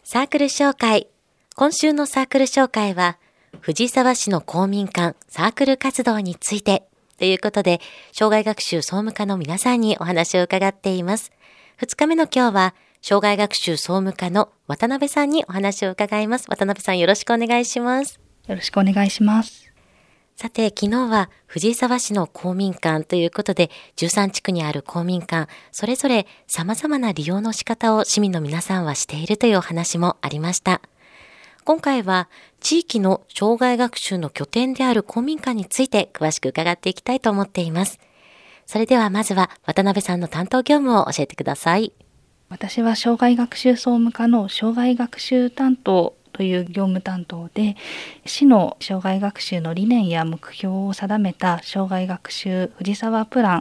サークル紹介。今週のサークル紹介は、藤沢市の公民館サークル活動についてということで、障害学習総務課の皆さんにお話を伺っています。2日目の今日は、障害学習総務課の渡辺さんにお話を伺います。渡辺さん、よろしくお願いします。 よろしくお願いします。 さて、昨日は藤沢市の公民館ということで、13地区にある公民館、それぞれ様々な利用の仕方を市民の皆さんはしているというお話もありました。今回は地域の障害学習の拠点である公民館について詳しく伺っていきたいと思っています。それではまずは渡辺さんの担当業務を教えてください。 私は障害学習総務課の障害学習担当という業務担当で、市の障害学習の理念や目標を定めた障害学習藤沢プラン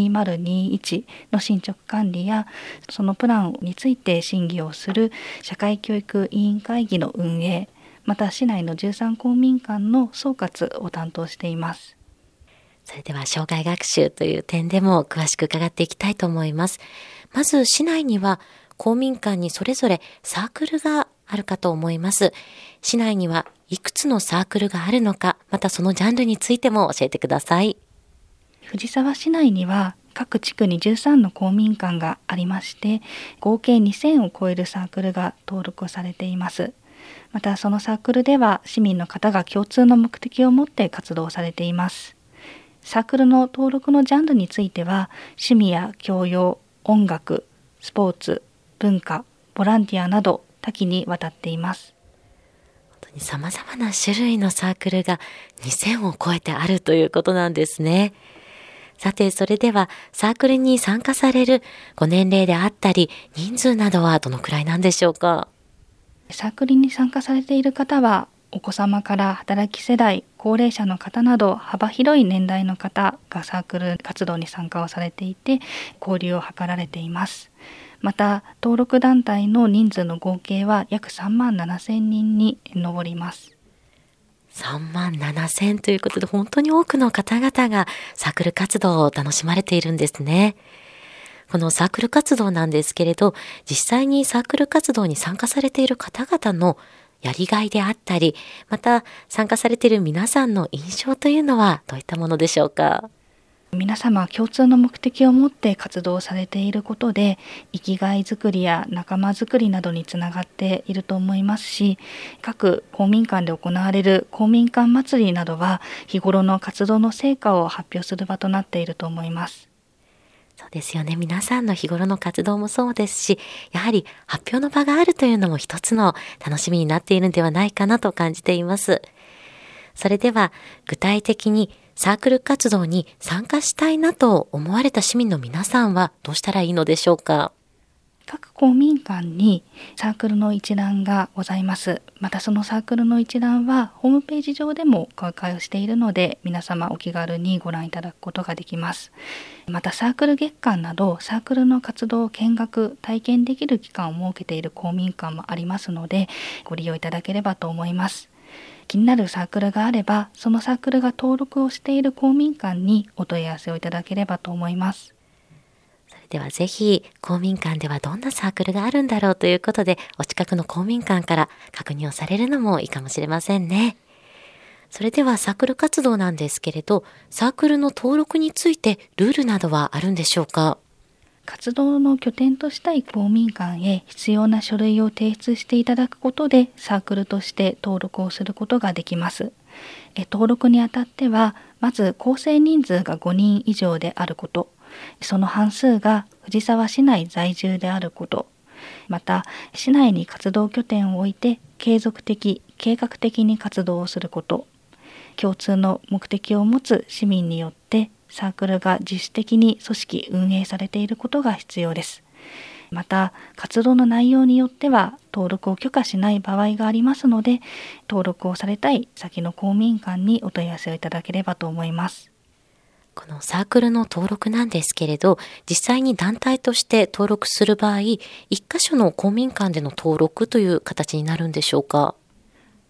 2021の進捗管理や、そのプランについて審議をする社会教育委員会議の運営、また市内の13公民館の総括を担当しています。 それでは障害学習という点でも詳しく伺っていきたいと思います。まず市内には公民館にそれぞれサークルがあるかと思います。市内にはいくつのサークルがあるのか、またそのジャンルについても教えてください。 藤沢市内には各地区に13の公民館がありまして、合計2000を超えるサークルが登録されています。またそのサークルでは市民の方が共通の目的を持って活動されています。サークルの登録のジャンルについては、趣味や教養、音楽、スポーツ、文化、ボランティアなど多岐にわたっています。 本当に様々な種類のサークルが2000を超えてあるということなんですね。さて、それではサークルに参加されるご年齢であったり、人数などはどのくらいなんでしょうか？ サークルに参加されている方は、お子様から働き世代、高齢者の方など幅広い年代の方がサークル活動に参加をされていて、交流を図られています。また登録団体の人数の合計は約3万7000人に上ります。 3万7000ということで、本当に多くの方々がサークル活動を楽しまれているんですね。このサークル活動なんですけれど、実際にサークル活動に参加されている方々のやりがいであったり、また参加されている皆さんの印象というのはどういったものでしょうか？ 皆様共通の目的を持って活動されていることで、生きがいづくりや仲間づくりなどにつながっていると思いますし、各公民館で行われる公民館祭りなどは日頃の活動の成果を発表する場となっていると思います。 そうですよね。皆さんの日頃の活動もそうですし、やはり発表の場があるというのも一つの楽しみになっているのではないかなと感じています。それでは具体的にサークル活動に参加したいなと思われた市民の皆さんはどうしたらいいのでしょうか？ 各公民館にサークルの一覧がございます。またそのサークルの一覧はホームページ上でも公開をしているので、皆様お気軽にご覧いただくことができます。またサークル月間などサークルの活動を見学体験できる期間を設けている公民館もありますので、ご利用いただければと思います。気になるサークルがあれば、そのサークルが登録をしている公民館にお問い合わせをいただければと思います。 それではぜひ公民館ではどんなサークルがあるんだろうということで、お近くの公民館から確認をされるのもいいかもしれませんね。それではサークル活動なんですけれど、サークルの登録についてルールなどはあるんでしょうか？ 活動の拠点としたい公民館へ必要な書類を提出していただくことで、サークルとして登録をすることができます。登録にあたっては、まず構成人数が5人以上であること、その半数が藤沢市内在住であること、また市内に活動拠点を置いて継続的、計画的に活動をすること、共通の目的を持つ市民によってサークルが自主的に組織運営されていることが必要です。また活動の内容によっては登録を許可しない場合がありますので、登録をされたい先の公民館にお問い合わせをいただければと思います。 このサークルの登録なんですけれど、実際に団体として登録する場合、一箇所の公民館での登録という形になるんでしょうか？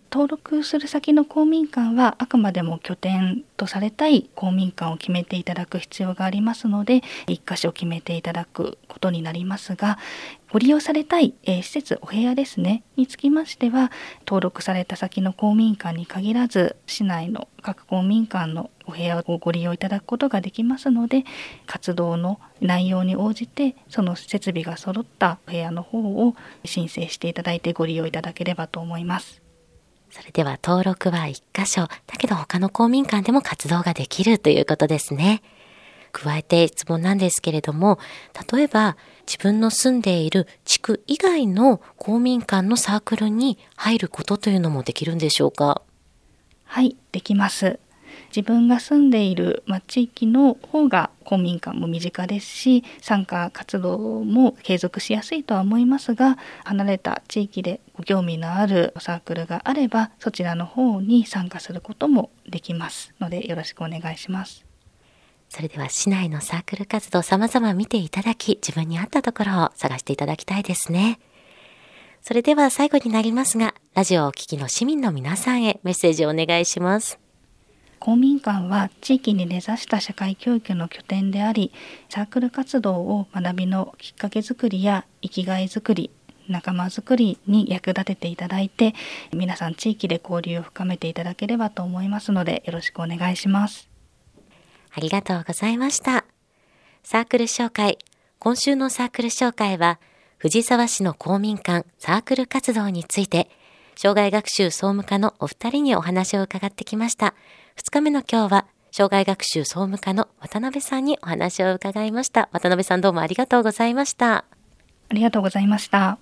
登録する先の公民館はあくまでも拠点とされたい公民館を決めていただく必要がありますので、1箇所決めていただくことになりますが、ご利用されたい、施設、お部屋ですねにつきましては、登録された先の公民館に限らず市内の各公民館のお部屋をご利用いただくことができますので、活動の内容に応じてその設備が揃ったお部屋の方を申請していただいてご利用いただければと思います。 それでは登録は1箇所、だけど他の公民館でも活動ができるということですね。加えて質問なんですけれども、例えば自分の住んでいる地区以外の公民館のサークルに入ることというのもできるんでしょうか？ はい、できます。自分が住んでいる、地域の方が公民館も身近ですし、参加活動も継続しやすいとは思いますが、離れた地域でご興味のあるサークルがあれば、そちらの方に参加することもできますので、よろしくお願いします。 それでは市内のサークル活動様々見ていただき、自分に合ったところを探していただきたいですね。それでは最後になりますが、ラジオをお聞きの市民の皆さんへメッセージをお願いします。 公民館は地域に根ざした社会教育の拠点であり、サークル活動を学びのきっかけづくりや生きがいづくり、仲間づくりに役立てていただいて、皆さん地域で交流を深めていただければと思いますので、よろしくお願いします。 ありがとうございました。サークル紹介。今週のサークル紹介は、藤沢市の公民館サークル活動について、障害学習総務課のお二人にお話を伺ってきました。2日目の今日は、障害学習総務課の渡辺さんにお話を伺いました。渡辺さんどうもありがとうございました。 ありがとうございました。